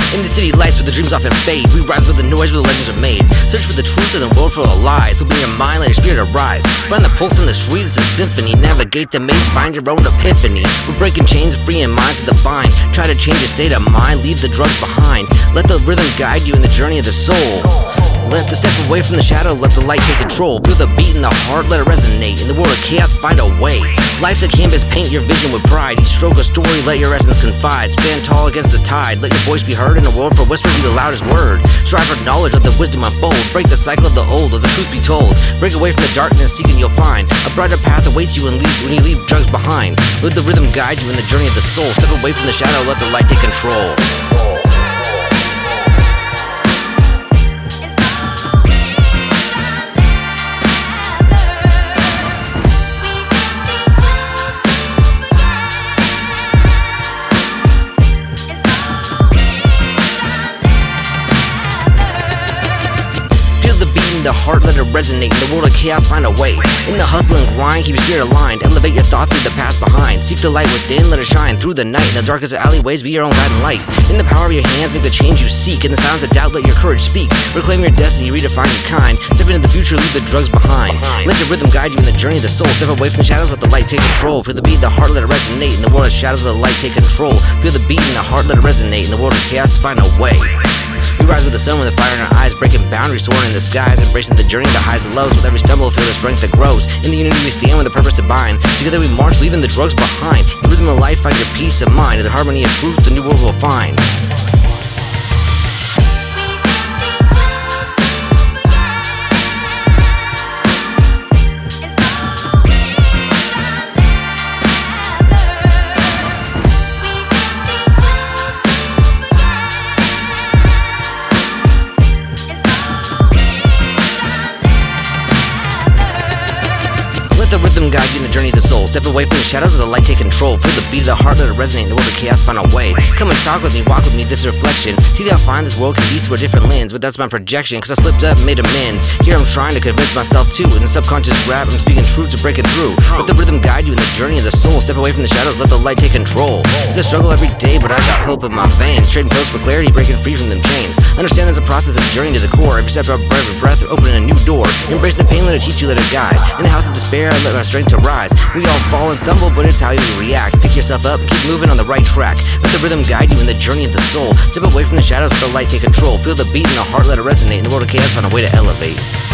In the city lights where the dreams often fade, we rise with the noise where the legends are made. Search for the truth in a world full of lies. Open your mind, let your spirit arise. Find the pulse in the street, it's a symphony. Navigate the maze, find your own epiphany. We're breaking chains, freeing minds to the bind. Try to change your state of mind, leave the drugs behind. Let the rhythm guide you in the journey of the soul. Let the step away from the shadow, let the light take control. Feel the beat in the heart, let it resonate. In the world of chaos, find a way. Life's a canvas, paint your vision with pride. Each stroke a story, let your essence confide. Stand tall against the tide, let your voice be heard in a world for whisper be the loudest word. Strive for knowledge, let the wisdom unfold. Break the cycle of the old, let the truth be told. Break away from the darkness, seeking you'll find a brighter path awaits you when you leave drugs behind. Let the rhythm guide you in the journey of the soul. Step away from the shadow, let the light take control. The heart, let it resonate. In the world of chaos, find a way. In the hustle and grind, keep your spirit aligned. Elevate your thoughts, leave the past behind. Seek the light within, let it shine through the night. In the darkest of alleyways, be your own guiding light. In the power of your hands, make the change you seek. In the silence of doubt, let your courage speak. Reclaim your destiny, redefine your kind. Step into the future, leave the drugs behind. Let your rhythm guide you in the journey of the soul. Step away from the shadows, let the light take control. Feel the beat in the heart, let it resonate. In the world of shadows, let the light take control. Feel the beat in the heart, let it resonate. In the world of chaos, find a way. We rise with the sun, with the fire in our eyes, breaking boundaries, soaring in the skies, embracing the journey, the highs and lows. With every stumble, feel the strength that grows. In the unity we stand with a purpose to bind. Together we march, leaving the drugs behind. In the rhythm of life, find your peace of mind. In the harmony of truth, the new world will find. Let the rhythm guide you in the journey of the soul. Step away from the shadows, let the light take control. Feel the beat of the heart, let it resonate. In the world of chaos, find a way. Come and talk with me, walk with me, this is reflection. See that I find this world can be through a different lens, but that's my projection, cause I slipped up and made amends. Here I'm trying to convince myself too. In the subconscious rap, I'm speaking truth to break it through. Let the rhythm guide you in the journey of the soul. Step away from the shadows, let the light take control. It's a struggle every day, but I got hope in my veins. Trading pills for clarity, breaking free from them chains. Understand there's a process of journey to the core. Every step of every breath, opening a new door. Embracing the pain, let it teach you, let it guide. In the house of despair, I let my strength to rise. We all fall and stumble, but it's how you react. Pick yourself up, keep moving on the right track. Let the rhythm guide you in the journey of the soul. Step away from the shadows, let the light take control. Feel the beat in the heart, let it resonate. In the world of chaos, find a way to elevate.